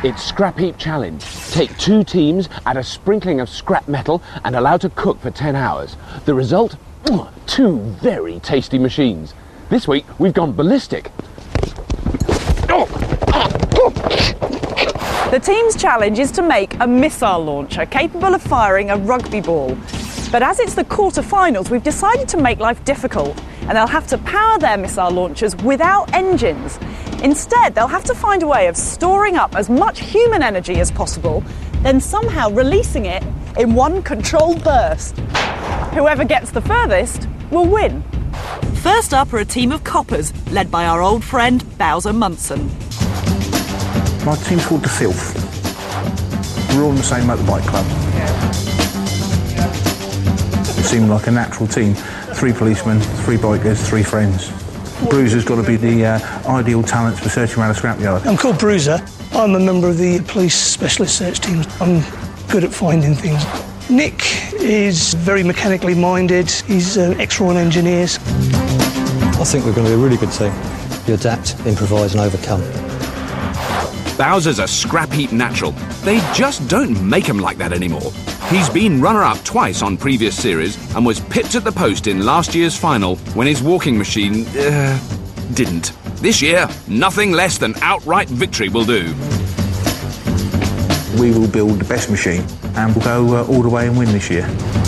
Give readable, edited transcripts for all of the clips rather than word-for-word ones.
It's Scrap Heap Challenge. Take 2 teams, add a sprinkling of scrap metal and allow to cook for 10 hours. The result? 2 very tasty machines. This week we've gone ballistic. The team's challenge is to make a missile launcher capable of firing a rugby ball. But as it's the quarter-finals, we've decided to make life difficult, and they'll have to power their missile launchers without engines. Instead, they'll have to find a way of storing up as much human energy as possible, then somehow releasing it in one controlled burst. Whoever gets the furthest will win. First up are a team of coppers, led by our old friend Bowser Munson. My team's called The Filth. We're all in the same motorbike club. It seemed like a natural team. 3 policemen, 3 bikers, 3 friends. Bruiser's got to be the ideal talent for searching around a scrapyard. I'm called Bruiser. I'm a member of the police specialist search team. I'm good at finding things. Nick is very mechanically minded. He's ex-Royal Engineers. I think we're going to be a really good team. You adapt, improvise and overcome. Bowser's a scrap heap natural. They just don't make him like that anymore. He's been runner-up twice on previous series and was pipped at the post in last year's final when his walking machine didn't. This year, nothing less than outright victory will do. We will build the best machine and we'll go all the way and win this year.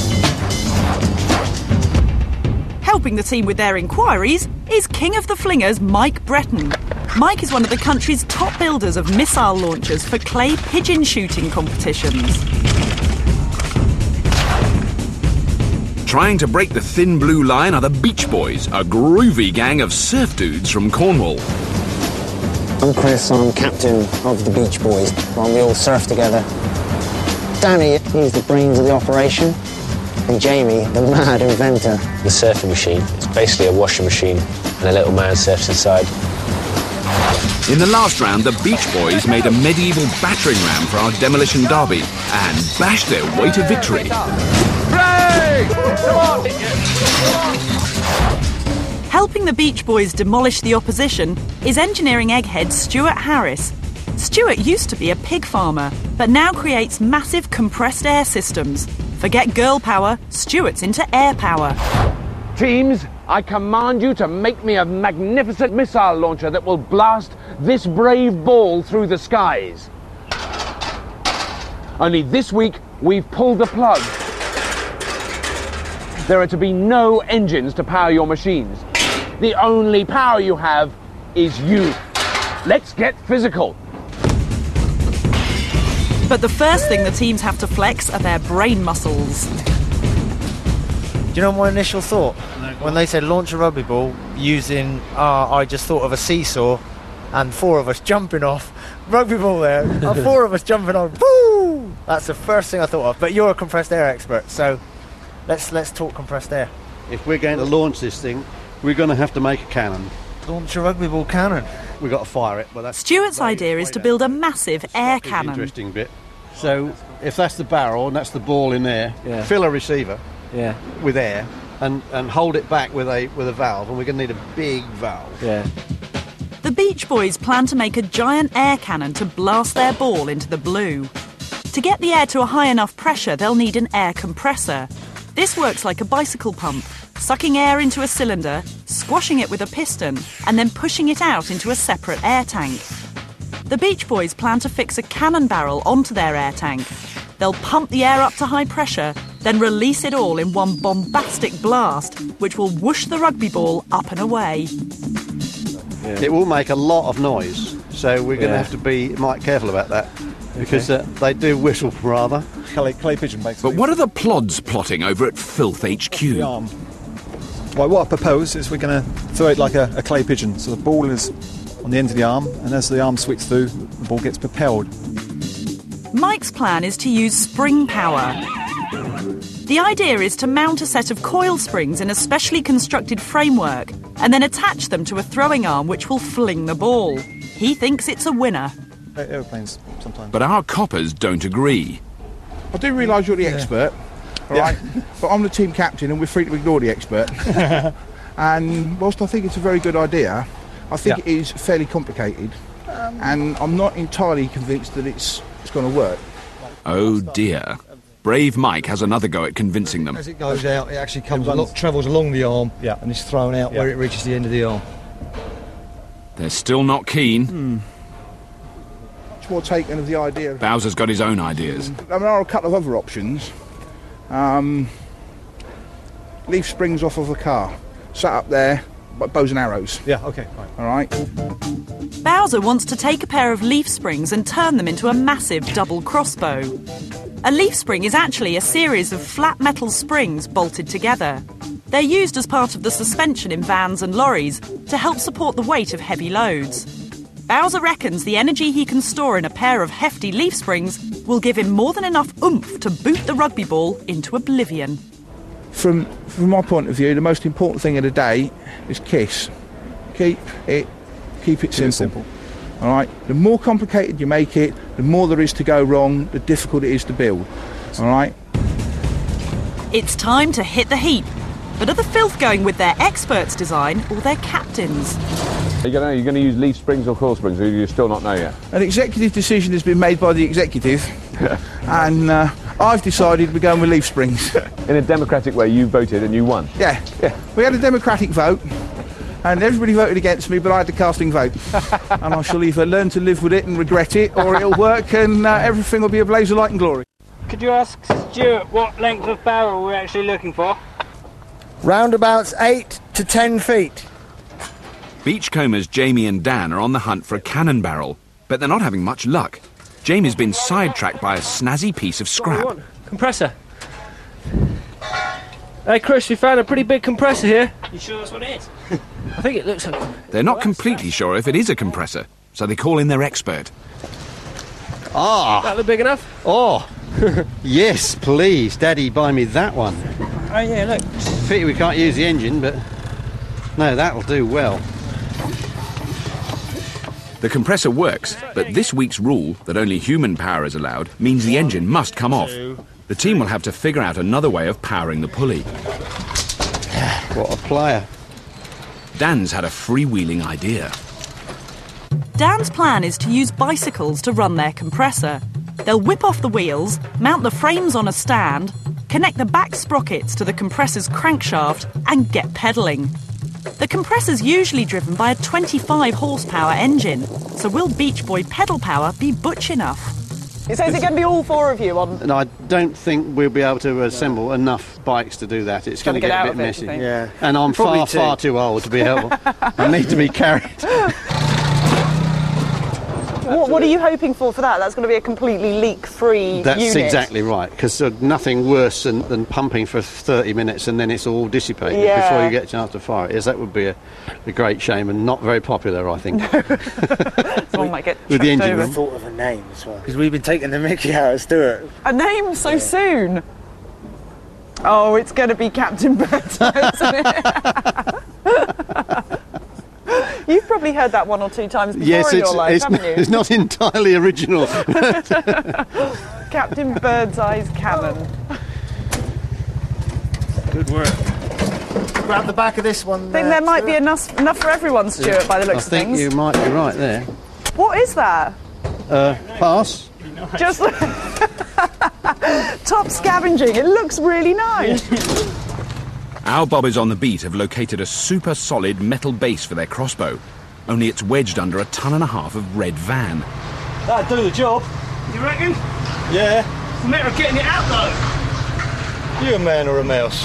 Helping the team with their inquiries is King of the Flingers Mike Breton. Mike is one of the country's top builders of missile launchers for clay pigeon shooting competitions. Trying to break the thin blue line are the Beach Boys, a groovy gang of surf dudes from Cornwall. I'm Chris, I'm captain of the Beach Boys. Well, we all surf together. Danny, he's the brains of the operation. And Jamie, the mad inventor. The surfing machine, it's basically a washing machine and a little man surfs inside. In the last round, the Beach Boys made a medieval battering ram for our demolition derby and bashed their way to victory. Helping the Beach Boys demolish the opposition is engineering egghead Stuart Harris. Stuart used to be a pig farmer, but now creates massive compressed air systems. Forget girl power, Stuart's into air power. Teams, I command you to make me a magnificent missile launcher that will blast this brave ball through the skies. Only this week, we've pulled the plug. There are to be no engines to power your machines. The only power you have is you. Let's get physical. But the first thing the teams have to flex are their brain muscles. Do you know my initial thought? When they said launch a rugby ball using, I just thought of a seesaw and 4 of us jumping off, rugby ball there, 4 of us jumping on, woo! That's the first thing I thought of. But you're a compressed air expert, so let's talk compressed air. If we're going to launch this thing, we're going to have to make a cannon. Launch a rugby ball cannon? We've got to fire it. But that's Stuart's idea is to build a massive air cannon. Interesting bit. So if that's the barrel and that's the ball in there, fill a receiver with air and hold it back with a valve, and we're going to need a big valve. The Beach Boys plan to make a giant air cannon to blast their ball into the blue. To get the air to a high enough pressure, they'll need an air compressor. This works like a bicycle pump, sucking air into a cylinder, squashing it with a piston, and then pushing it out into a separate air tank. The Beach Boys plan to fix a cannon barrel onto their air tank. They'll pump the air up to high pressure, then release it all in one bombastic blast, which will whoosh the rugby ball up and away. It will make a lot of noise, so we're going to have to be careful about that, because they do whistle rather. Clay pigeon, basically. But what are the plods plotting over at Filth HQ? The arm. Well, what I propose is we're going to throw it like a clay pigeon, so the ball is on the end of the arm, and as the arm swings through, the ball gets propelled. Mike's plan is to use spring power. The idea is to mount a set of coil springs in a specially constructed framework and then attach them to a throwing arm which will fling the ball. He thinks it's a winner. Aeroplanes sometimes. But our coppers don't agree. I do realise you're the expert, all right? But I'm the team captain and we're free to ignore the expert. And whilst I think it's a very good idea, I think it is fairly complicated. and I'm not entirely convinced that it's going to work. Oh dear. Brave Mike has another go at convincing them. As it goes out, it actually travels along the arm, and is thrown out where it reaches the end of the arm. They're still not keen. Much more taken of the idea. Bowser's got his own ideas. There are a couple of other options. Leaf springs off of a car, sat up there, bows and arrows. Yeah, okay, right. All right. Bowser wants to take a pair of leaf springs and turn them into a massive double crossbow. A leaf spring is actually a series of flat metal springs bolted together. They're used as part of the suspension in vans and lorries to help support the weight of heavy loads. Bowser reckons the energy he can store in a pair of hefty leaf springs will give him more than enough oomph to boot the rugby ball into oblivion. From my point of view, the most important thing of the day is KISS. Keep it simple. All right. The more complicated you make it, the more there is to go wrong, the difficult it is to build. All right. It's time to hit the heap. But are the Filth going with their experts' design or their captains? Are you going to use leaf springs or coil springs, or do you still not know yet? An executive decision has been made by the executive, and I've decided we're going with leaf springs. In a democratic way, you voted and you won? Yeah. We had a democratic vote, and everybody voted against me, but I had the casting vote. And I shall either learn to live with it and regret it, or it'll work and everything will be a blaze of light and glory. Could you ask Stuart what length of barrel we're actually looking for? Roundabouts 8 to 10 feet. Beachcombers Jamie and Dan are on the hunt for a cannon barrel, but they're not having much luck. Jamie's been sidetracked by a snazzy piece of scrap. Compressor. Hey Chris, we found a pretty big compressor here. You sure that's what it is? I think it looks like... They're not completely sure if it is a compressor, so they call in their expert. Ah! That look big enough? Oh! Yes, please, Daddy, buy me that one. Oh yeah, look. Pity we can't use the engine, but no, that'll do well. The compressor works, but this week's rule that only human power is allowed means the engine must come off. The team will have to figure out another way of powering the pulley. What a player. Dan's had a freewheeling idea. Dan's plan is to use bicycles to run their compressor. They'll whip off the wheels, mount the frames on a stand, connect the back sprockets to the compressor's crankshaft and get pedalling. The compressor's usually driven by a 25 horsepower engine, so will Beach Boy pedal power be butch enough? So is it going to be all four of you on? No, I don't think we'll be able to assemble enough bikes to do that. It's going to get a bit messy. Yeah. And I'm far too old to be helpful. I need to be carried. What are you hoping for that? That's going to be a completely leak-free unit. That's exactly right, because nothing worse than pumping for 30 minutes and then it's all dissipated before you get a chance to fire it. Yes, that would be a great shame and not very popular, I think. Someone might get with the engine over. room. Thought of a name as well, because we've been taking the mickey out of Stuart. A name so soon? Oh, it's going to be Captain Birdseye, isn't it? You've probably heard that one or two times before in your life, haven't you? It's not entirely original. Captain Birdseye's cannon. Good work. Grab the back of this one. I think there might be enough for everyone, Stuart, by the looks of things. I think you might be right there. What is that? Pass. Just top scavenging. It looks really nice. Our bobbers on the beat have located a super solid metal base for their crossbow, only it's wedged under 1.5 tons of red van. That'll do the job. You reckon? Yeah. It's a matter of getting it out though. You a man or a mouse?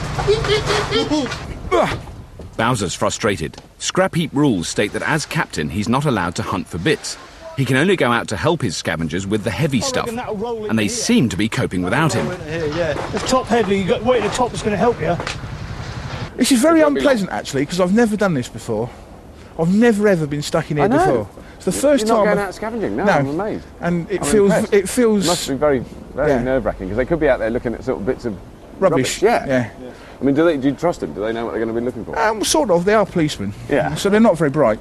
Bowser's frustrated. Scrap heap rules state that as captain he's not allowed to hunt for bits. He can only go out to help his scavengers with the heavy stuff, and they seem to be coping without him. The top heavy, you got weight at the top is going to help you. This is very unpleasant, actually, because I've never done this before. I've never ever been stuck in here before. It's the first time. You're not going out scavenging? No, I'm amazed. And it feels. It must be very nerve-wracking because they could be out there looking at sort of bits of rubbish. Yeah. I mean, do you trust them? Do they know what they're going to be looking for? Sort of. They are policemen. Yeah. So they're not very bright.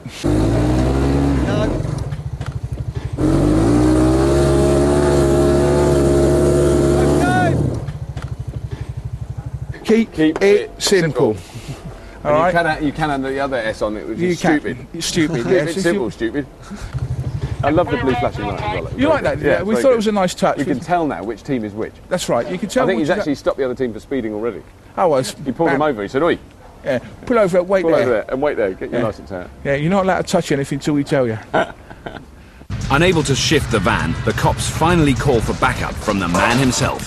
Keep it simple. All right. You can add the other S on it, which is stupid. stupid. It's stupid. Yes. It's simple, stupid. I love the blue flashing light as well. You like that? Yeah, we thought it was a nice touch. You can tell now which team is which. That's right. You can tell. I think he's actually stopped the other team for speeding already. Oh, well, he pulled them over. He said, "Oi, yeah, pull over, wait pull there. over there, and wait there. Get your license out." Yeah, you're not allowed to touch anything until we tell you. Unable to shift the van, the cops finally call for backup from the man himself.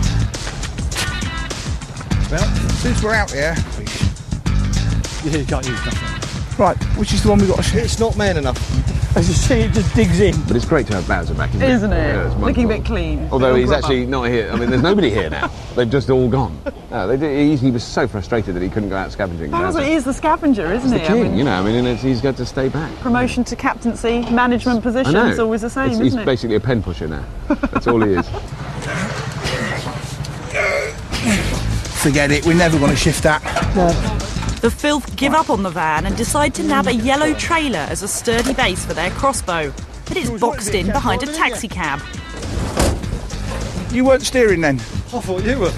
Well, since we're out here, Yeah, you can't use nothing. right, which is the one we got to see? It's not man enough. As you see, it just digs in. But it's great to have Bowser back, Isn't it? Yeah, it's Looking a wonderful. bit clean. Although Little he's grub actually up. not here. I mean, there's nobody here now. They've just all gone. No, he was so frustrated that he couldn't go out scavenging. Bowser is the scavenger, isn't He's he? the king, you know. I mean, he's got to stay back. Promotion to captaincy, management I position know. is always the same, He's isn't it? basically a pen pusher now. That's all he is. Forget it. We're never going to shift that. No. The filth give up on the van and decide to nab a yellow trailer as a sturdy base for their crossbow. But it's boxed in behind a taxi cab. You weren't steering then? I thought you were.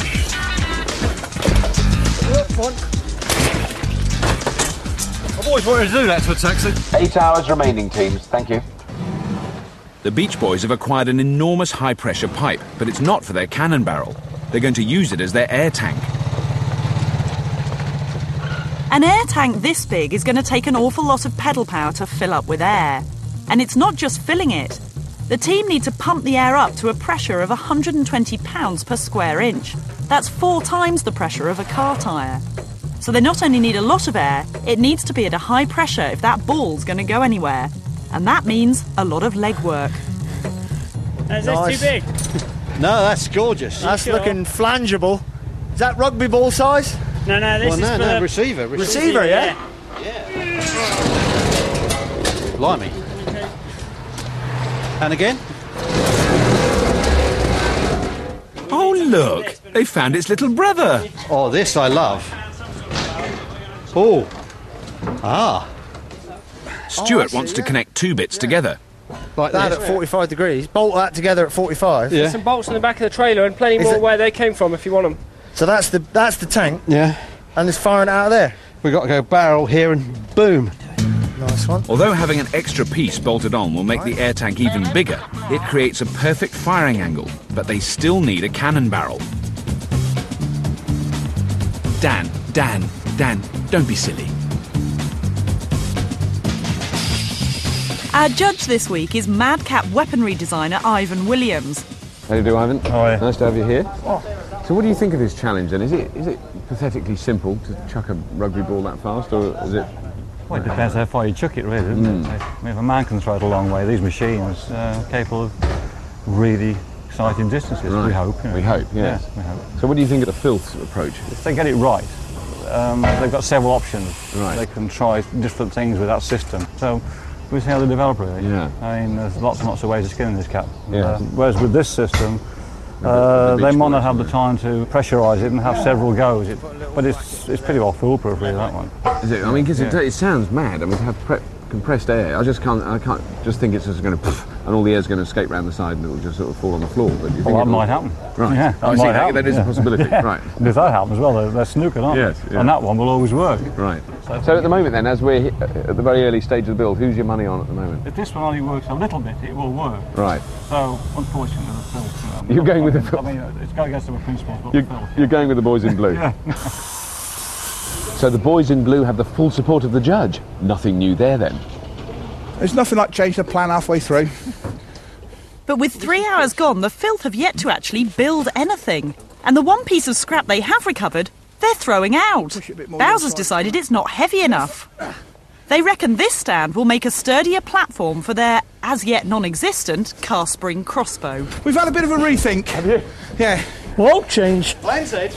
I've always wanted to do that to a taxi. 8 hours remaining, teams. Thank you. The Beach Boys have acquired an enormous high-pressure pipe, but it's not for their cannon barrel. They're going to use it as their air tank. An air tank this big is going to take an awful lot of pedal power to fill up with air. And it's not just filling it. The team need to pump the air up to a pressure of 120 pounds per square inch. That's 4 times the pressure of a car tyre. So they not only need a lot of air, it needs to be at a high pressure if that ball's going to go anywhere. And that means a lot of legwork. Is that too big? No, that's gorgeous. That's looking flangeable. Is that rugby ball size? No, this is for receiver. Receiver, yeah? Blimey. And again? Oh, look! They found its little brother! Oh, this I love. Oh. Ah. Stuart wants to connect 2 bits together. Like that at 45 degrees. Bolt that together at 45. There's some bolts in the back of the trailer and plenty more where they came from if you want them. So that's the tank. Yeah. And it's firing it out of there. We've got to go barrel here and boom. Nice one. Although having an extra piece bolted on will make the air tank even bigger, it creates a perfect firing angle, but they still need a cannon barrel. Dan, don't be silly. Our judge this week is madcap weaponry designer Ivan Williams. How do you do, Ivan? Oh, yeah. Nice to have you here. So what do you think of this challenge then? Is it pathetically simple to chuck a rugby ball that fast, or is it... Well, it depends how far you chuck it, really, doesn't it? I mean, if a man can throw it a long way, these machines are capable of really exciting distances, Right. we hope. You know. We hope, yes. Yeah, we hope. So what do you think of the filth approach? If they get it right, they've got several options. Right. They can try different things with that system. So we'll see how they develop, really. Yeah. I mean, there's lots and lots of ways of skinning this cat. Yeah. Whereas with this system, the they Beach might not Boys, have the time to pressurise it and have several goes. But it's pretty well foolproof, really, that one. Is it? I mean, because it sounds mad. I mean, to have compressed air, I can't just think it's just going to, and all the air's going to escape round the side and it'll just sort of fall on the floor. But you think Well, that might happen. Right. Yeah, I see, that is a possibility. Yeah. Right. And if that happens, well, they're snookered, aren't Yes, they? yeah. And that one will always work. Right. So at the moment then, as we're at the very early stage of the build, who's your money on at the moment? If this one only works a little bit, it will work. Right. So, unfortunately, the filth. You're going with the filth? I mean, it's going against the principles, but the filth. You're going with the boys in blue. Yeah. So the boys in blue have the full support of the judge. Nothing new there then. There's nothing like changing the plan halfway through. But with 3 hours gone, the filth have yet to actually build anything. And the one piece of scrap they have recovered, they're throwing out. Bowser's decided it's not heavy enough. They reckon this stand will make a sturdier platform for their, as yet non-existent, cast spring crossbow. We've had a bit of a rethink. Have you? Yeah. Won't change. Plans it.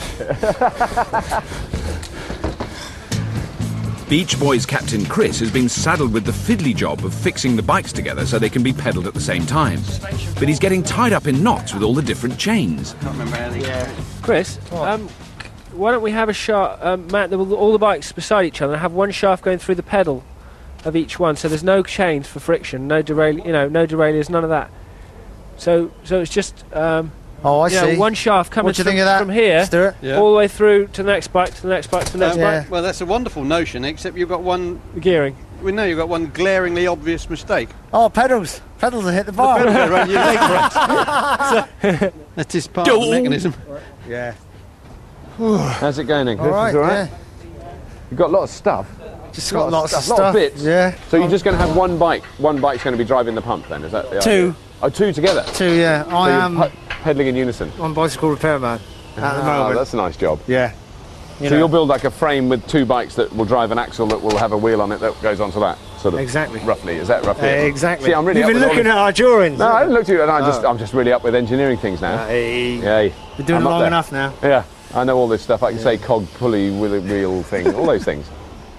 Beach Boys captain Chris has been saddled with the fiddly job of fixing the bikes together so they can be pedalled at the same time. But he's getting tied up in knots with all the different chains. Can't remember anything. Yeah. Chris, why don't we have a shaft, Matt, all the bikes beside each other, and have one shaft going through the pedal of each one, so there's no chains for friction, no derailleurs, none of that. So it's just I see. one shaft coming What do you think of that, from here Stuart? Yeah. all the way through to the next bike, to the next bike, to the next bike. Well, that's a wonderful notion, except you've got one The gearing. we know you've got one glaringly obvious mistake. Oh, pedals. Pedals have hit the bar. The pedals are around your leg, right? That is part of the mechanism. Yeah. How's it going then, Chris? All right, Is it all right? yeah. You've got a lot of stuff. Just got lots of lot of stuff. bits. Yeah. So you're just going to have one bike. One bike's going to be driving the pump then, is that the Two. idea? Oh, two together? Two, yeah. So I you're am pedalling in unison? on bicycle repairman at the moment. That's a nice job. Yeah. So you'll build like a frame with two bikes that will drive an axle that will have a wheel on it that goes onto that, sort of. Exactly. Roughly, is that roughly? it? Exactly. See, I'm really You've up been with looking all at our drawings. No, I haven't looked at it, and I'm just really up with engineering things now. Yay. Been doing it long enough now. Yeah, I know all this stuff. I can say cog, pulley, wheel thing, all those things.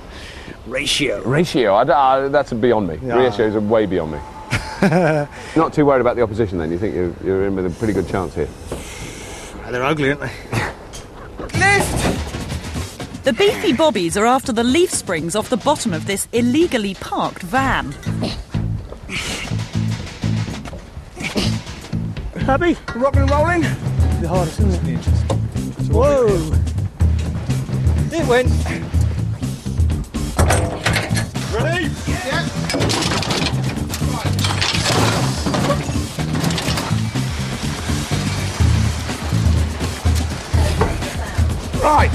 Ratio, that's beyond me. Yeah. Ratios are way beyond me. Not too worried about the opposition then? You think you're in with a pretty good chance here? They're ugly, aren't they? The beefy bobbies are after the leaf springs off the bottom of this illegally parked van. Happy? Rocking and rolling? The hardest, isn't it? Whoa! It went. Ready? Right.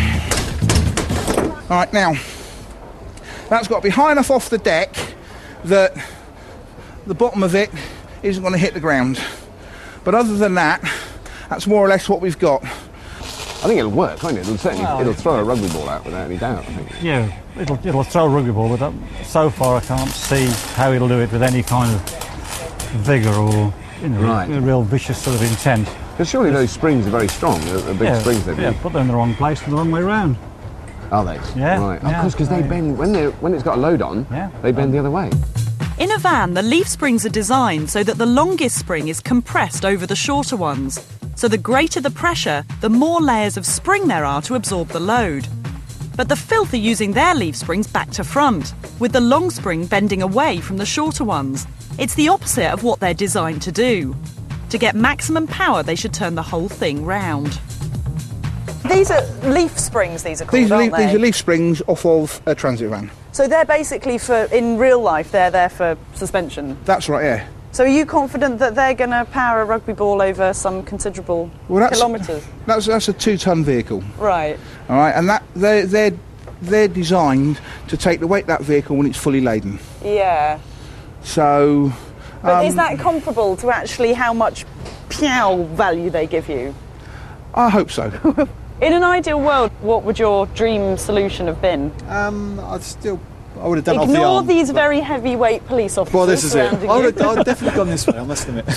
All right, now, that's got to be high enough off the deck that the bottom of it isn't going to hit the ground. But other than that, that's more or less what we've got. I think it'll work, won't it? It'll throw a rugby ball out without any doubt, I think. Yeah, it'll throw a rugby ball, but so far I can't see how it'll do it with any kind of vigour or a real vicious sort of intent. Because surely those springs are very strong, the big springs they've Yeah, put them in the wrong place and the wrong way round. Are they? Yeah. Right. Yeah. Of course, because they bend, when it's got a load on, they bend the other way. In a van, the leaf springs are designed so that the longest spring is compressed over the shorter ones. So the greater the pressure, the more layers of spring there are to absorb the load. But the filth are using their leaf springs back to front, with the long spring bending away from the shorter ones. It's the opposite of what they're designed to do. To get maximum power, they should turn the whole thing round. These are leaf springs, these are called, aren't they? These are leaf springs off of a transit van. So they're basically in real life, they're there for suspension? That's right, yeah. So are you confident that they're going to power a rugby ball over some considerable kilometres? That's a 2-ton vehicle. Right. All right, and that they're designed to take the weight of that vehicle when it's fully laden. Yeah. So... But is that comparable to actually how much pow value they give you? I hope so. In an ideal world, what would your dream solution have been? I would have done it off the Ignore arm. these very heavyweight police officers. Well, this is it. surrounding I would you. have definitely gone this way, I must admit.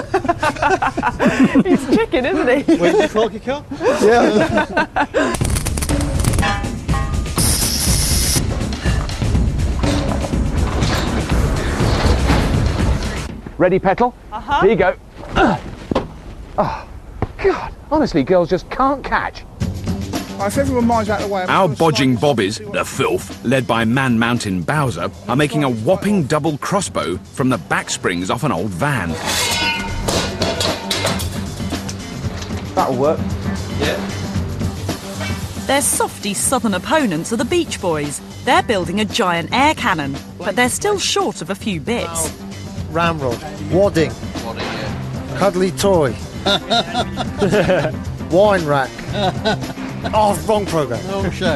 He's chicken, isn't he? Where did you park your car? Yeah. Ready, Petal? Uh-huh. Here you go. Oh, God. Honestly, girls just can't catch. If everyone minds out of the way... Our bodging bobbies, the filth, led by Man Mountain Bowser, are making a whopping double crossbow from the back springs off an old van. That'll work. Yeah. Their softy southern opponents are the Beach Boys. They're building a giant air cannon, but they're still short of a few bits. Ramrod, wadding, cuddly toy, wine rack. Oh, wrong programme. Wrong show.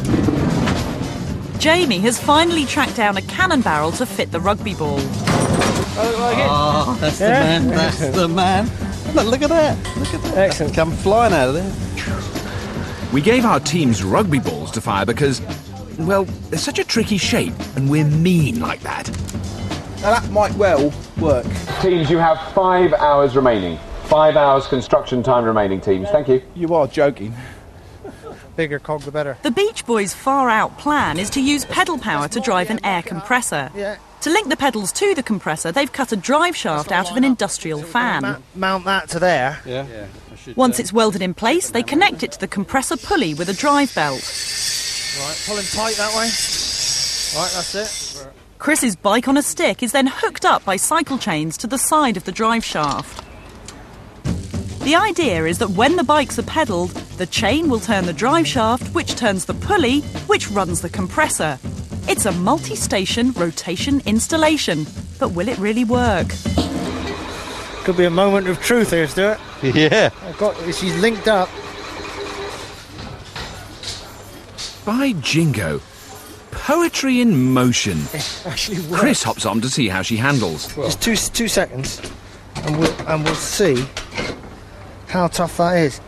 Jamie has finally tracked down a cannon barrel to fit the rugby ball. Oh, that's the man. That's the man. Look at that. Look at that. Excellent. Come flying out of there. We gave our teams rugby balls to fire because, well, they're such a tricky shape and we're mean like that. Now that might well work. Teams, you have 5 hours remaining. 5 hours construction time remaining, teams. Thank you. You are joking. Bigger cog, the better. The Beach Boys' far-out plan is to use pedal power to drive an air compressor. Yeah. To link the pedals to the compressor, they've cut a drive shaft out of an industrial fan. Mount that to there. Yeah. Once it's welded in place, they connect it to the compressor pulley with a drive belt. Right, pull him tight that way. Right, that's it. Chris's bike on a stick is then hooked up by cycle chains to the side of the drive shaft. The idea is that when the bikes are pedalled, the chain will turn the drive shaft, which turns the pulley, which runs the compressor. It's a multi-station rotation installation. But will it really work? Could be a moment of truth here, Stuart. Yeah. She's linked up. By jingo. Poetry in motion. Actually works. Chris hops on to see how she handles. Just two seconds, and we'll see how tough that is.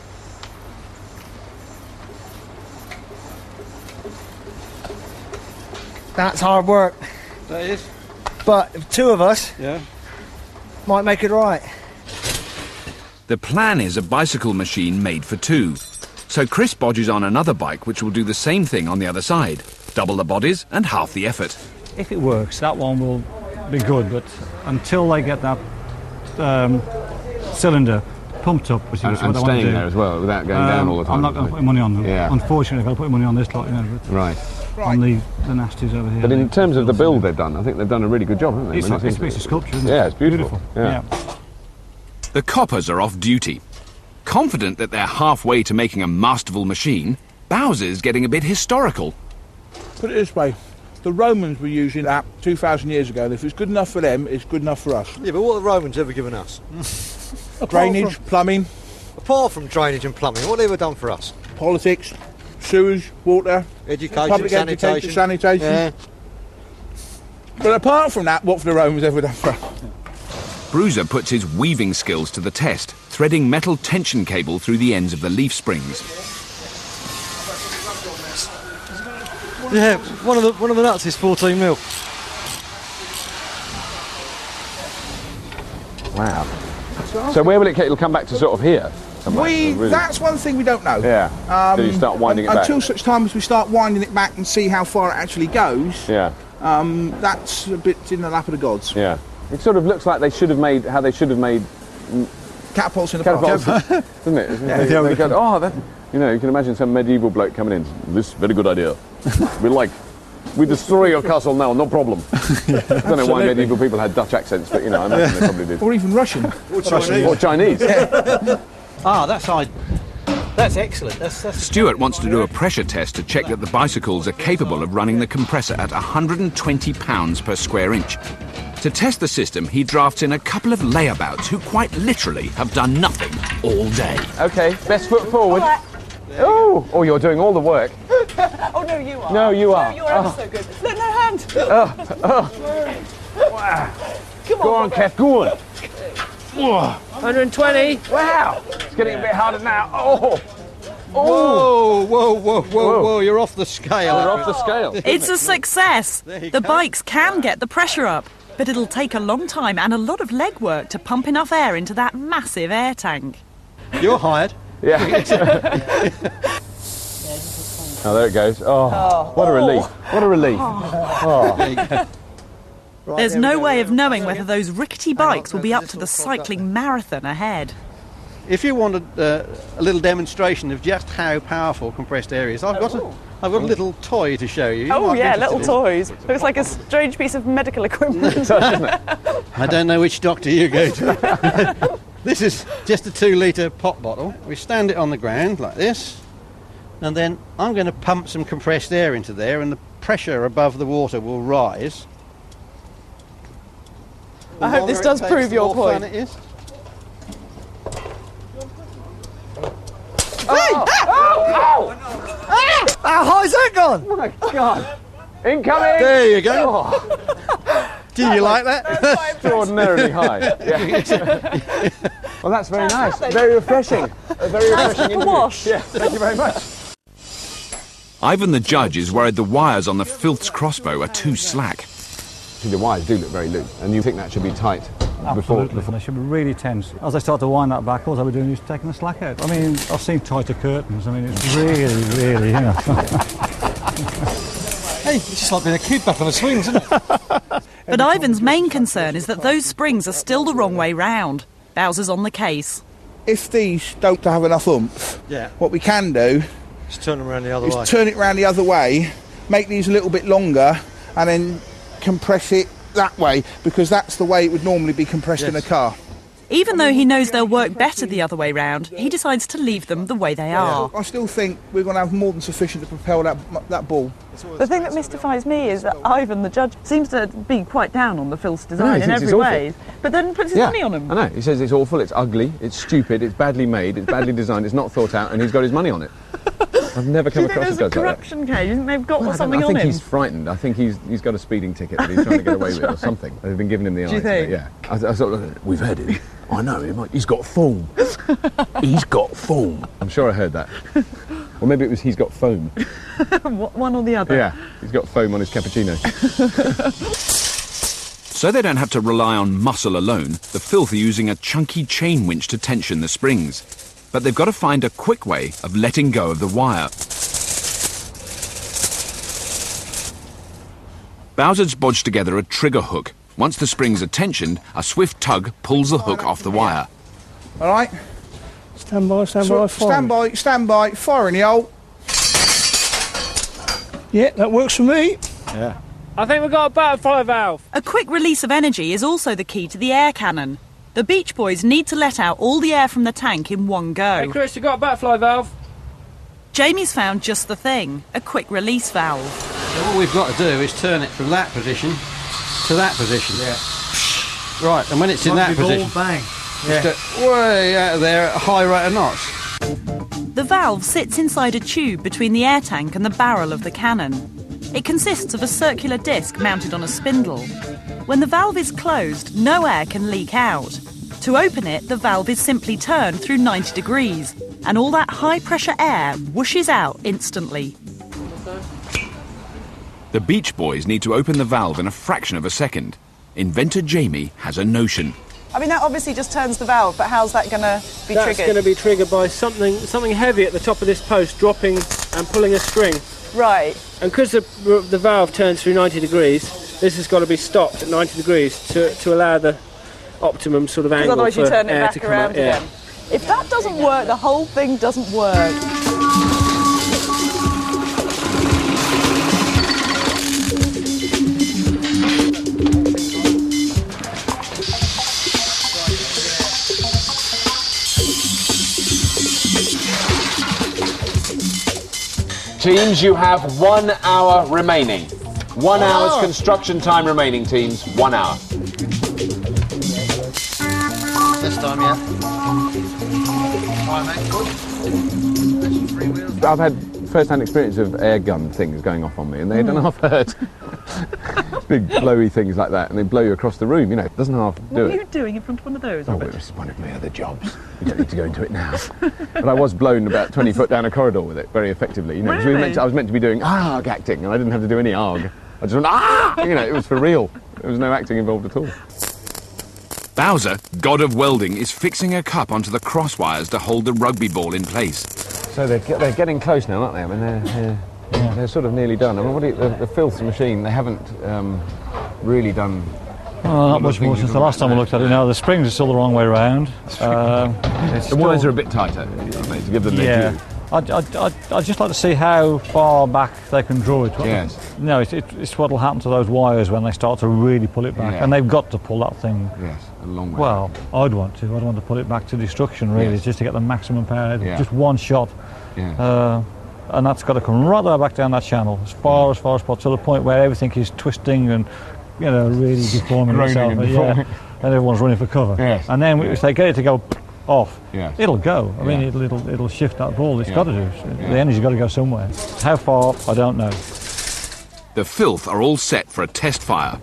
That's hard work. That is. But if two of us, might make it right. The plan is a bicycle machine made for two. So Chris bodges on another bike which will do the same thing on the other side. Double the bodies and half the effort. If it works, that one will be good, but until they get that cylinder pumped up, which is what I want to do. And staying there as well, without going down all the time. I'm not going to put money on them. Yeah. Unfortunately, I've got to put money on this lot, Right. On the nasties over here. But in terms of the build they've done, I think they've done a really good job, haven't they? It's a piece of sculpture, isn't it? Yeah, it's beautiful. Yeah. The coppers are off duty. Confident that they're halfway to making a masterful machine, Bowser's getting a bit historical. Put it this way, the Romans were using that 2,000 years ago, and if it's good enough for them, it's good enough for us. Yeah, but what have the Romans ever given us? Drainage, plumbing. Apart from drainage and plumbing, what have they ever done for us? Politics, sewage, water, education, public sanitation. Sanitation. Yeah. But apart from that, what have the Romans ever done for us? Bruiser puts his weaving skills to the test, threading metal tension cable through the ends of the leaf springs. Yeah, one of the nuts is 14 mil. Wow. So where will it'll come back to sort of here? That's one thing we don't know. Yeah. So you start winding it back. Until such time as we start winding it back and see how far it actually goes. Yeah. That's a bit in the lap of the gods. Yeah. It sort of looks like they should have made catapults in the past, doesn't it? They go, that, you can imagine some medieval bloke coming in. This very good idea. We destroy your castle now, no problem. I don't know why medieval people had Dutch accents, but I imagine they probably did. Or even Russian. Or Chinese. That's excellent. That's Stuart wants to do a pressure test to check that the bicycles are capable of running the compressor at 120 pounds per square inch. To test the system, he drafts in a couple of layabouts who quite literally have done nothing all day. OK, best foot forward. Oh, you're doing all the work. Oh, no, you are. No, you are. No, you're ever so good. Look, no hand. Wow. Go on, Kev, go on. 120. Wow. It's getting a bit harder now. Whoa, you're off the scale. You're off the scale. It's a success. The bikes can get the pressure up, but it'll take a long time and a lot of legwork to pump enough air into that massive air tank. You're hired. Yeah. Oh, there it goes. Oh, what a relief. What a relief. Oh. There's no way of knowing whether those rickety bikes will be up to the cycling marathon ahead. If you wanted a little demonstration of just how powerful compressed air is, I've got a little toy to show you. Oh yeah, little toys. Looks like a strange piece of medical equipment. I don't know which doctor you go to. This is just a 2-litre pop bottle. We stand it on the ground like this, and then I'm going to pump some compressed air into there, and the pressure above the water will rise. I hope this does prove your point. It is. How high's that gone? Oh, my God. Incoming! There you go. Do you like that? Extraordinarily high. Yeah. Well, that's very nice. Very refreshing. A very refreshing interview. Wash. Yeah, thank you very much. Ivan the judge is worried the wires on the Filth's crossbow are too slack. The wires do look very loose, and you think that should be tight before. They should be really tense. As I start to wind that back, all I'll be doing is taking the slack out. I mean, I've seen tighter curtains. I mean, it's really, Hey, it's just like being a kid back on the swings, isn't it? But Ivan's main concern is that those springs are still the wrong way round. Bowser's on the case. If these don't have enough oomph, what we can do Just turn them around the other way. Turn it around the other way, make these a little bit longer, and then compress it that way, because that's the way it would normally be compressed in a car. Even though he knows they'll work better the other way round, he decides to leave them the way they are. I still think we're going to have more than sufficient to propel that ball. The thing that mystifies me is that Ivan, the judge, seems to be quite down on the Filth's design in every way, but then puts his money on them. I know. He says it's awful, it's ugly, it's stupid, it's badly made, it's badly designed, it's not thought out, and he's got his money on it. I've never come across a judge like that. Do you think there's a corruption case? You think they've got something on him? I think he's frightened. I think he's got a speeding ticket that he's trying to get away with or something. They've been giving him the eye. Do you think? Yeah. I thought, we've heard him. I know him. He's got foam. He's got foam. I'm sure I heard that. Or maybe it was he's got foam. One or the other? Yeah, he's got foam on his cappuccino. So they don't have to rely on muscle alone, the Filth are using a chunky chain winch to tension the springs. But they've got to find a quick way of letting go of the wire. Bowser's bodged together a trigger hook. Once the springs are tensioned, a swift tug pulls the hook off the wire. All right. Stand by, fire. Stand by, fire in the hole. Yeah, that works for me. Yeah. I think we've got a butterfly valve. A quick release of energy is also the key to the air cannon. The Beach Boys need to let out all the air from the tank in one go. Hey Chris, you got a butterfly valve? Jamie's found just the thing, a quick release valve. So what we've got to do is turn it from that position to that position. Yeah. Right, and when it's in that position, bang. just go way out of there at a high rate of knots. The valve sits inside a tube between the air tank and the barrel of the cannon. It consists of a circular disc mounted on a spindle. When the valve is closed, no air can leak out. To open it, the valve is simply turned through 90 degrees, and all that high-pressure air whooshes out instantly. The Beach Boys need to open the valve in a fraction of a second. Inventor Jamie has a notion. I mean, that obviously just turns the valve, but how's that going to be triggered? That's going to be triggered by something heavy at the top of this post dropping and pulling a string. Right. And because the valve turns through 90 degrees, this has got to be stopped at 90 degrees to allow the optimum sort of angle otherwise for you turn it air back to come around out. Yeah. again. If that doesn't work, the whole thing doesn't work. Teams, you have 1 hour remaining. 1 hour's construction time remaining, teams. 1 hour. This time, yeah. I've had first-hand experience of air gun things going off on me, and they don't half hurt. Big blowy things like that, and they blow you across the room, you know, it doesn't half do it. What were you doing in front of one of those? Oh, it was one of my other jobs. We don't need to go into it now. But I was blown about 20 foot down a corridor with it, very effectively. You know, 'cause Really? I was meant to be doing ARG acting, and I didn't have to do any ARG. I just went, ah! You know, it was for real. There was no acting involved at all. Bowser, god of welding, is fixing a cup onto the cross wires to hold the rugby ball in place. So they're getting close now, aren't they? I mean, they're sort of nearly done. I mean, the Filth machine, they haven't really done... Well, not much more since the last time we looked at it. Now the springs are still the wrong way around. The wires are a bit tighter, to give them their due. I'd just like to see how far back they can draw it. Yes. No, it's what will happen to those wires when they start to really pull it back, Yeah. and they've got to pull that thing. Yes, a long way. Well, I'd want to pull it back to destruction, really, Yes. just to get the maximum power. Yeah. Just one shot. Yeah. And that's got to come right there back down that channel, as far as possible, to the point where everything is twisting and, you know, really deforming Groaning itself. and deforming. Yeah, and everyone's running for cover. Yes. And then if they get it to go off, Yes. it'll go. I mean, Yeah. it'll shift that ball. It's Yeah. got to do. Yeah. The energy's got to go somewhere. How far, I don't know. The Filth are all set for a test fire.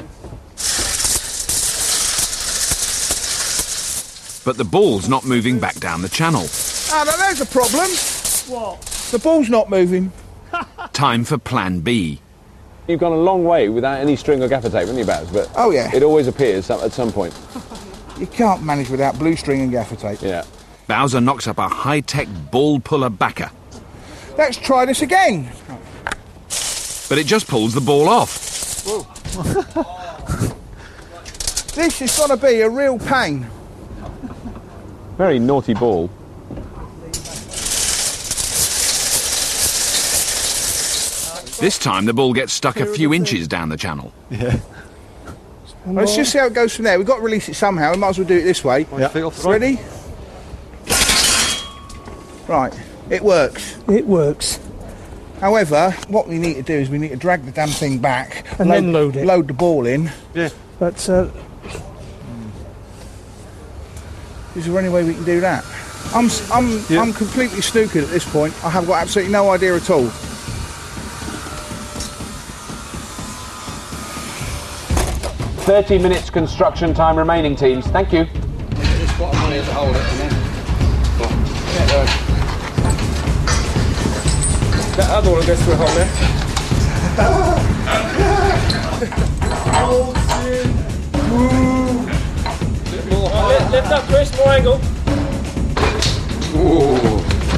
But the ball's not moving back down the channel. Ah, now there's a problem. What? The ball's not moving. Time for Plan B. You've gone a long way without any string or gaffer tape, haven't you, Baz? But Oh, yeah. it always appears at some point. You can't manage without blue string and gaffer tape. Yeah. Bowser knocks up a high-tech ball puller backer, Let's try this again. but it just pulls the ball off. This is going to be a real pain. Very naughty ball. This time the ball gets stuck a few inches down the channel. Yeah. Let's just see how it goes from there. We've got to release it somehow. We might as well do it this way. Ready? Right. It works. It works. However, what we need to do is we need to drag the damn thing back and then load it. Load the ball in. Yeah. But is there any way we can do that? I'm completely snookered at this point. I have got absolutely no idea at all. "30 minutes construction time remaining, teams. Thank you." Just bottom one here to hold it, and then. That other one goes through a hole there. Lift up, Chris, more angle. Ooh.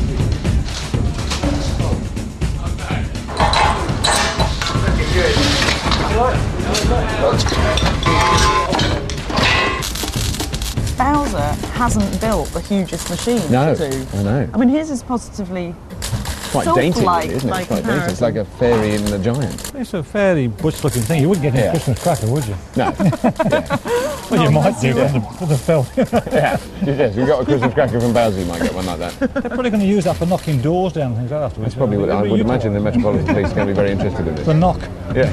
Bowser hasn't built the hugest machine No, to do. I know. I mean, his is positively Quite dainty, sylph-like isn't it? by It's quite dainty. It's comparison. like a fairy in the giant. It's a fairly butch-looking thing. You wouldn't get a Christmas cracker, would you? No. Well, you might do for the film. Yeah. Yes, you got a Christmas cracker from Bowser, you might get one like that. They're probably going to use that for knocking doors down and things like that afterwards. That's probably what I would imagine the Metropolitan Police are going to be very interested in this. The knock. Yeah.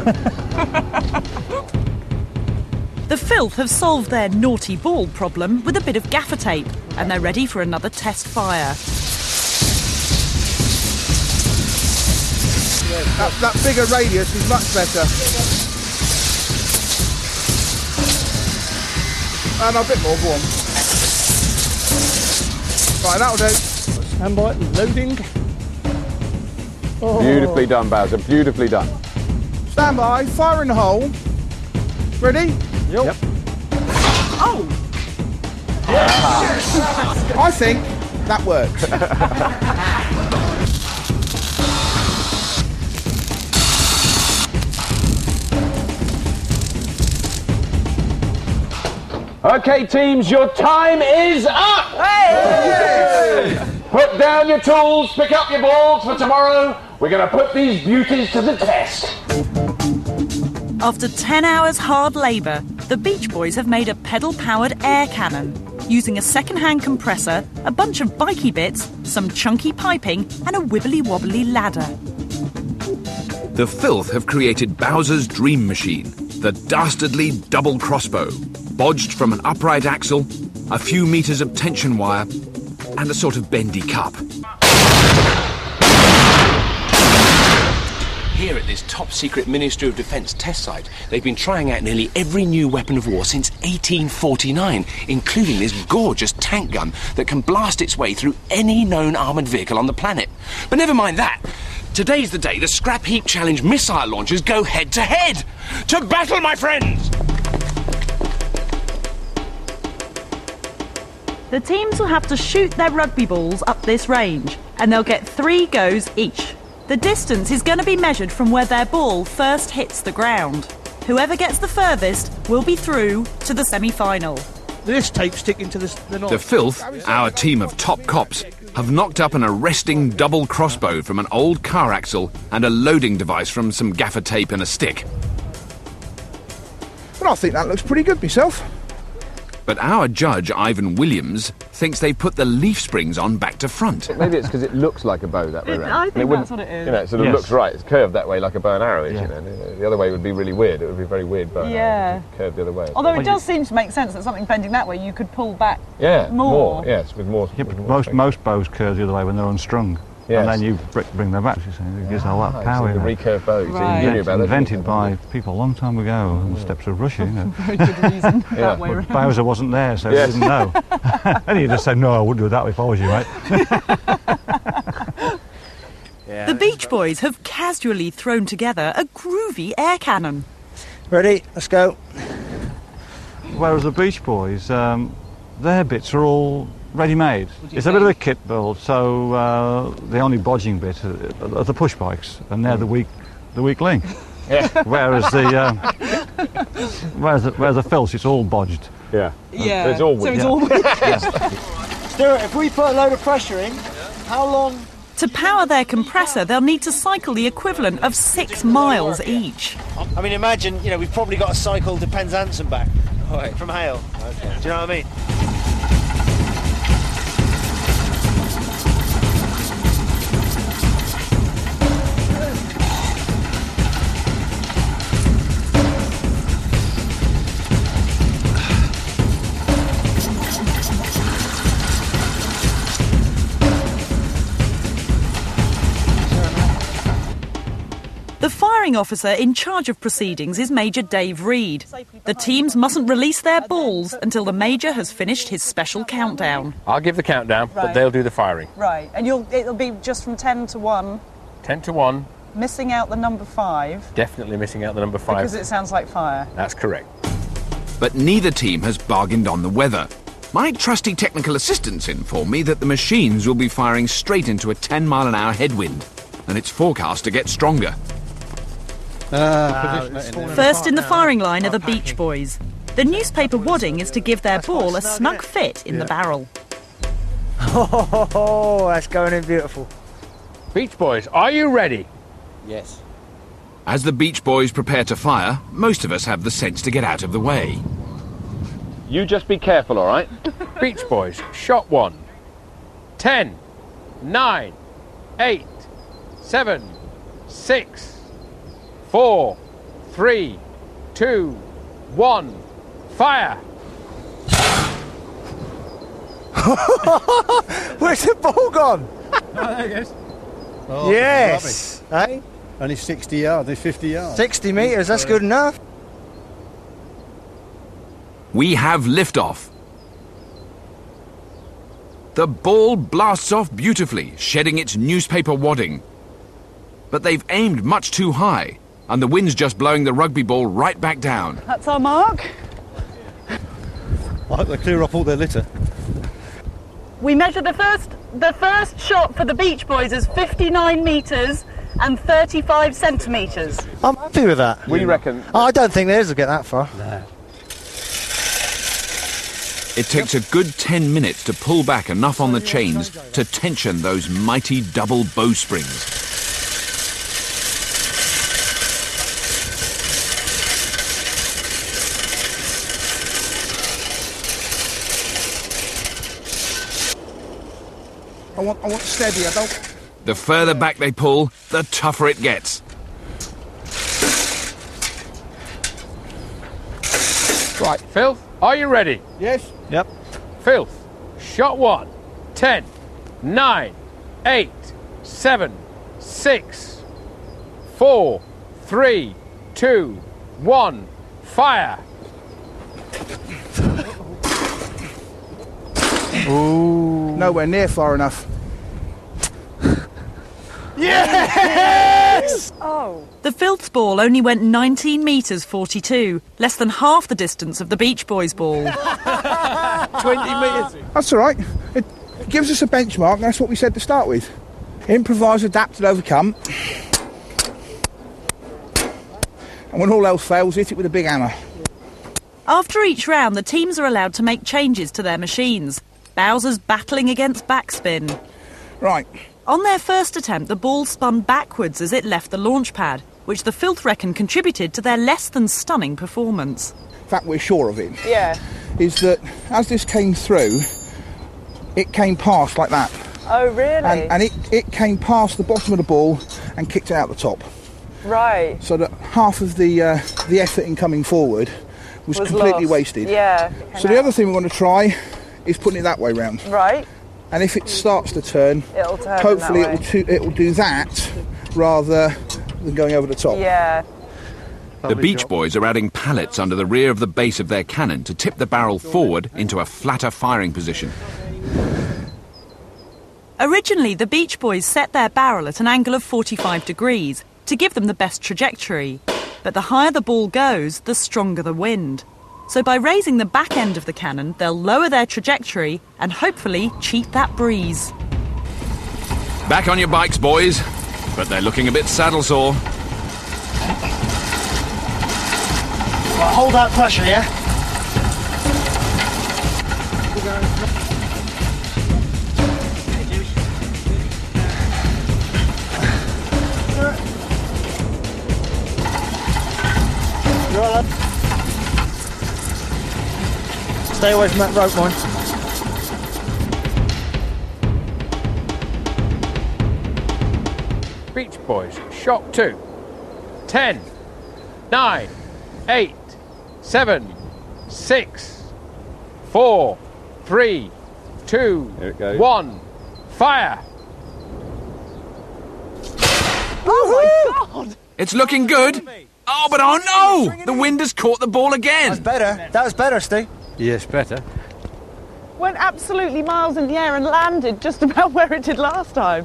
The Filth have solved their naughty ball problem with a bit of gaffer tape, and they're ready for another test fire. That bigger radius is much better. And a bit more, go on. Right, that'll do. Stand by, loading. Oh. Beautifully done, Bowser. Beautifully done. Stand by, fire in the hole. Ready? Yep. Oh! I think that works. Okay, teams, your time is up! Hey! Put down your tools, pick up your balls for tomorrow. We're going to put these beauties to the test. After 10 hours hard labour, the Beach Boys have made a pedal-powered air cannon using a second-hand compressor, a bunch of bikey bits, some chunky piping and a wibbly-wobbly ladder. The Filth have created Bowser's dream machine, the dastardly double crossbow, bodged from an upright axle, a few metres of tension wire, and a sort of bendy cup. Here at this top-secret Ministry of Defence test site, they've been trying out nearly every new weapon of war since 1849, including this gorgeous tank gun that can blast its way through any known armoured vehicle on the planet. But never mind that. Today's the day the Scrap Heap Challenge missile launchers go head-to-head. To battle, my friends! The teams will have to shoot their rugby balls up this range, and they'll get 3 goes each. The distance is going to be measured from where their ball first hits the ground. Whoever gets the furthest will be through to the semi-final. This tape sticking to the knot. The Filth, our team of top cops, have knocked up an arresting double crossbow from an old car axle and a loading device from some gaffer tape and a stick. But I think that looks pretty good myself. But our judge, Ivan Williams, thinks they put the leaf springs on back to front. Maybe it's because it looks like a bow that way round. I think that's what it is. You know, it sort of looks right. It's curved that way like a bow and arrow is, you know. The other way would be really weird. It would be a very weird bow and arrow if it curved the other way. Although it does seem to make sense that something bending that way, you could pull back more. Yes, with more. Yeah, but most bows curve the other way when they're unstrung. Yes. And then you bring them back, you see. It gives a lot of power. So the recurve bow. Right. You knew about that. Invented by people a long time ago on the steppes of Russia, you know. very good reason that way But around. Bowser wasn't there, so he didn't know. And he just said, no, I wouldn't do that if I was you, mate. The Beach Boys have casually thrown together a groovy air cannon. Ready? Let's go. Whereas the Beach Boys, their bits are all ready-made. It's a bit of a kit build, so the only bodging bit are the push bikes, and they're the weak link. Yeah. Whereas the Filth, it's all bodged. Yeah. Yeah. It's all so weak. it's all weak. Stuart, if we put a load of pressure in, how long To power their compressor, they'll need to cycle the equivalent of 6 miles each. I mean, imagine, we've probably got to cycle to Penzance back from Hale. Okay. Do you know what I mean? The firing officer in charge of proceedings is Major Dave Reed. The teams mustn't release their balls until the Major has finished his special countdown. I'll give the countdown, but they'll do the firing. Right, and it'll be just from 10 to 1. 10 to 1. Missing out the number 5. Definitely missing out the number 5. Because it sounds like fire. That's correct. But neither team has bargained on the weather. My trusty technical assistants inform me that the machines will be firing straight into a 10-mile-an-hour headwind, and it's forecast to get stronger. First in the firing line are the Beach Boys. The newspaper wadding is to give their ball a snug fit in the barrel. Oh, that's going in beautiful. Beach Boys, are you ready? Yes. As the Beach Boys prepare to fire, most of us have the sense to get out of the way. You just be careful, all right? Beach Boys, shot 1. 10, 9, 8, 7, 6, 4, 3, 2, 1, fire! Where's the ball gone? There it goes. Oh, yes! Hey? Only 60 yards, only 50 yards. 60 metres, that's good enough. We have liftoff. The ball blasts off beautifully, shedding its newspaper wadding. But they've aimed much too high, and the wind's just blowing the rugby ball right back down. That's our mark. I hope they clear up all their litter. We measured the first shot for the Beach Boys is 59 metres and 35 centimetres. I'm happy with that. We reckon... I don't think theirs will get that far. No. It takes a good 10 minutes to pull back enough on the chains to tension those mighty double bowsprings. I want steady, I don't... The further back they pull, the tougher it gets. Right, Phil, are you ready? Yes. Yep. Phil, shot 1. 10, 9, 8, 7, 6, 4, 3, 2, 1, fire! Ooh. Nowhere near far enough. Yes! Oh. The filth ball only went 19 metres 42, less than half the distance of the Beach Boys ball. 20 metres. That's all right. It gives us a benchmark, and that's what we said to start with. Improvise, adapt and overcome. And when all else fails, hit it with a big hammer. After each round, the teams are allowed to make changes to their machines. Bowser's battling against backspin. Right. On their first attempt, the ball spun backwards as it left the launch pad, which the filth reckon contributed to their less than stunning performance. In fact, we're sure of it. Yeah. Is that as this came through, it came past like that. Oh, really? And it came past the bottom of the ball and kicked it out the top. Right. So that half of the effort in coming forward was completely lost. Wasted. Yeah. So the other thing we want to try is putting it that way round. Right. And if it starts to turn, It'll turn hopefully that way. it will do that rather than going over the top. Yeah. The Beach Boys are adding pallets under the rear of the base of their cannon to tip the barrel forward into a flatter firing position. Originally, the Beach Boys set their barrel at an angle of 45 degrees to give them the best trajectory. But the higher the ball goes, the stronger the wind. So by raising the back end of the cannon, they'll lower their trajectory and hopefully cheat that breeze. Back on your bikes, boys. But they're looking a bit saddle sore. Right, hold that pressure, yeah? Stay away from that rope line. Beach Boys, shot 2. 10, 9, 8, 7, 6, 4, 3, 2, Here it goes. 1. Fire! Oh my God! It's looking good. Oh, but oh no! The wind has caught the ball again. That's better. That was better, Steve. Yes, better. Went absolutely miles in the air and landed just about where it did last time.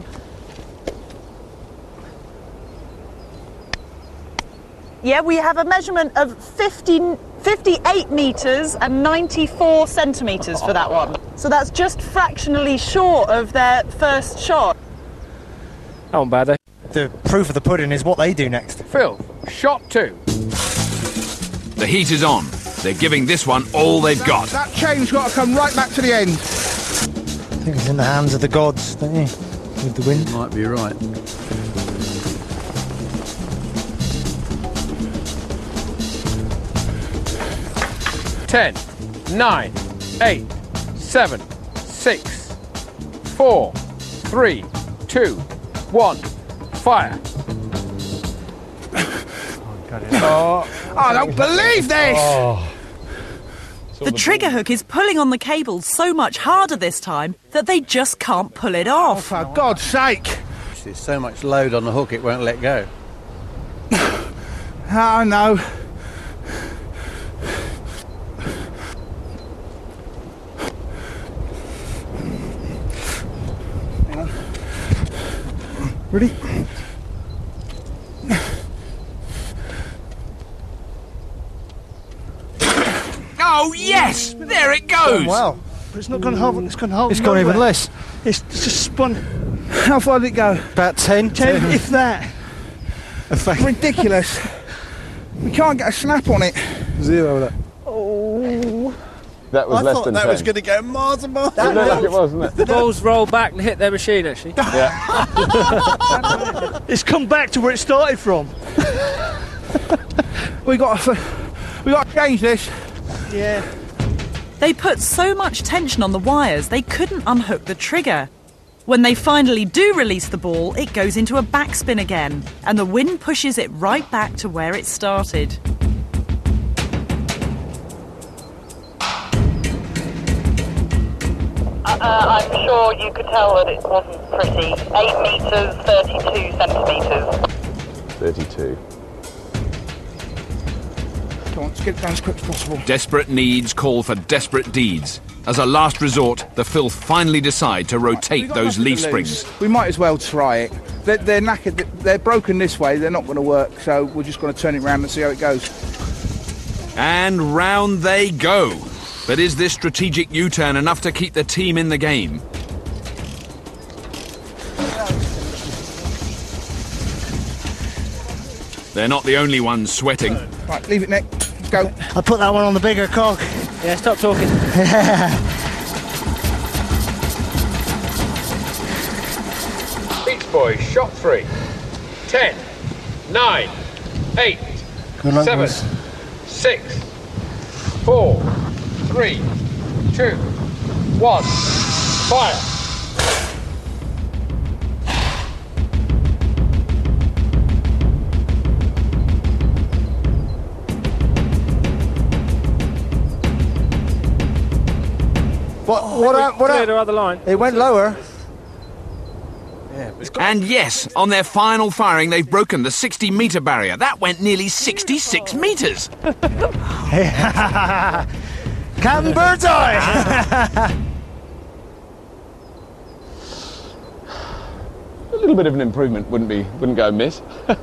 Yeah, we have a measurement of 58 metres and 94 centimetres for that one. So that's just fractionally short of their first shot. That one bad, though. The proof of the pudding is what they do next. Phil, shot 2. The heat is on. They're giving this one all they've got. That chain's got to come right back to the end. I think it's in the hands of the gods, don't you? With the wind. Might be right. Ten, 9, 8, 7, 6, 4, 3, 2, 1. Fire! I don't believe this! The trigger hook is pulling on the cable so much harder this time that they just can't pull it off. For God's sake! There's so much load on the hook it won't let go. Oh no. Hang on. Ready? Oh, yes! There it goes! Wow. But it's not gone hold. It's gone hold. It's gone even less. It's just spun. How far did it go? About 10. 10, if that. Ridiculous. We can't get a snap on it. 0 that. Oh. That was less than 10. going to go miles and miles. It looked like it was, didn't The it? balls rolled back and hit their machine, actually. It's come back to where it started from. We got to change this. Yeah. They put so much tension on the wires they couldn't unhook the trigger. When they finally do release the ball, it goes into a backspin again, and the wind pushes it right back to where it started. I'm sure you could tell that it wasn't pretty. 8 metres, 32 centimetres. 32. Come on, let's get it done as quick as possible. Desperate needs call for desperate deeds. As a last resort, the Phil finally decide to rotate those leaf springs. We might as well try it. They're knackered. They're broken this way. They're not going to work, so we're just going to turn it around and see how it goes. And round they go. But is this strategic U-turn enough to keep the team in the game? They're not the only ones sweating. Right, leave it, Nick. Let's go. I put that one on the bigger cog. Yeah, stop talking. Beach Boys, shot 3. 10, 9, 8, Good luck, 7, boys. 6, 4, 3, 2, 1. Fire! What Cleared our other line. It went lower. And yes, on their final firing, they've broken the 60-metre barrier. That went nearly 66 metres. Captain Birdseye! A little bit of an improvement wouldn't go amiss.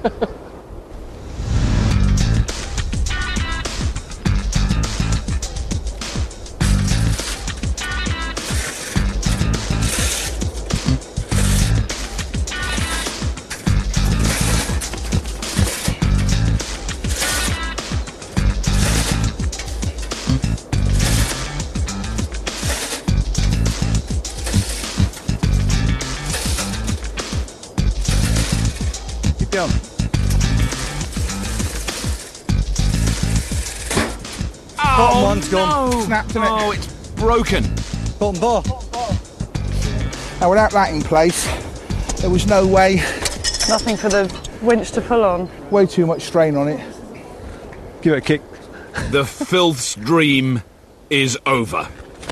Down. 'Oh, Bottom one's gone. No. Snapped, isn't it? Oh, it's broken. Bottom bar. Now, without that in place, there was no way. Nothing for the winch to pull on. Way too much strain on it. Give it a kick. The filth's dream is over.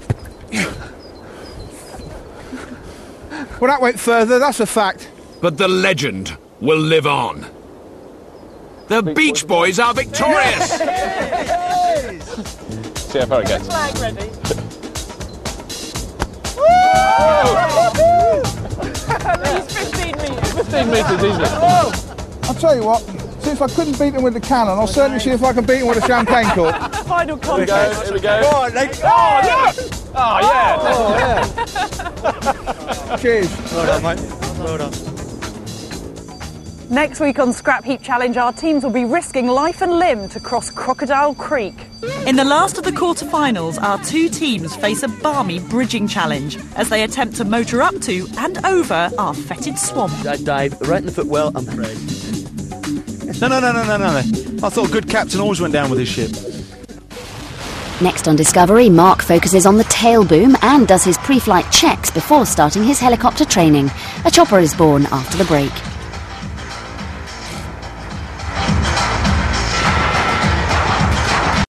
Well, that went further, that's a fact. But the legend will live on. The Beach Boys are victorious! See how far it gets. Flag ready. At least 15 metres. 15 metres easily. I'll tell you what, since I couldn't beat him with the cannon, I'll certainly see if I can beat him with a champagne cork. Final contest. Here we go. Go on, Nick. Oh, look! Oh, yeah. Cheers. Well done, mate. Well done. Next week on Scrap Heap Challenge, our teams will be risking life and limb to cross Crocodile Creek. In the last of the quarter-finals, our two teams face a balmy bridging challenge as they attempt to motor up to and over our fetid swamp. I dive right in the footwell, I'm afraid. No. I thought a good captain always went down with his ship. Next on Discovery, Mark focuses on the tail boom and does his pre-flight checks before starting his helicopter training. A chopper is born after the break.